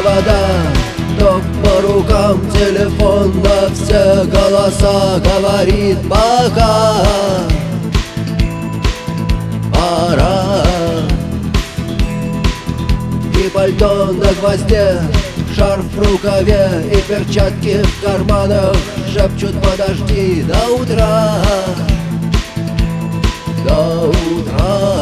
провода, ток по рукам, телефон на все голоса говорит пока. Пора. И пальто на гвозде, шарф в рукаве и перчатки в карманах шепчут: подожди до утра, до утра.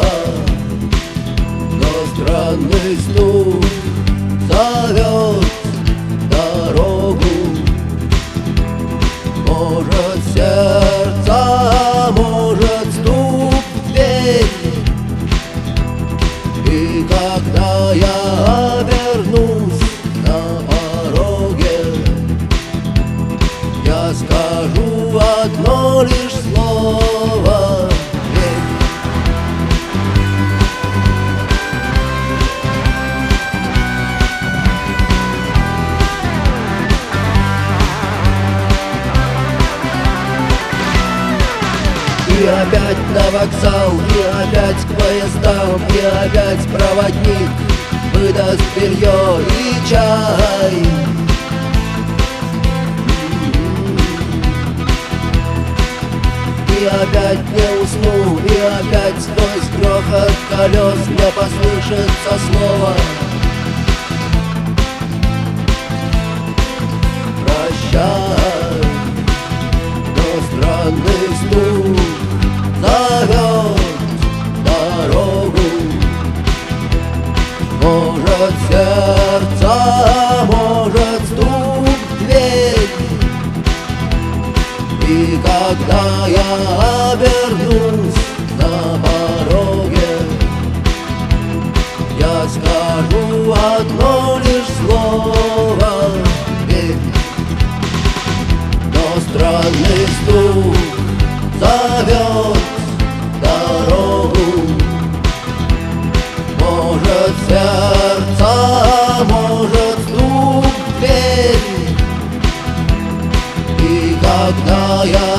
Но странный стук зовет дорогу. Может, сердце, может, стук в дверь. И когда я обернусь на пороге, я скажу одно лишь слово: верь. И опять на вокзал, и опять к поездам, и опять проводник выдаст белье и чай. И опять не усну, и опять сквозь грохот колес мне послышится слово: прощай. Но странный стук зовет дорогу. Может, сердце, может, стук в дверь. И когда я обернусь на пороге, я скажу одно лишь слово: верь. Но странный стук зовет дорогу. Может, сердце, может, стук в дверь. И когда я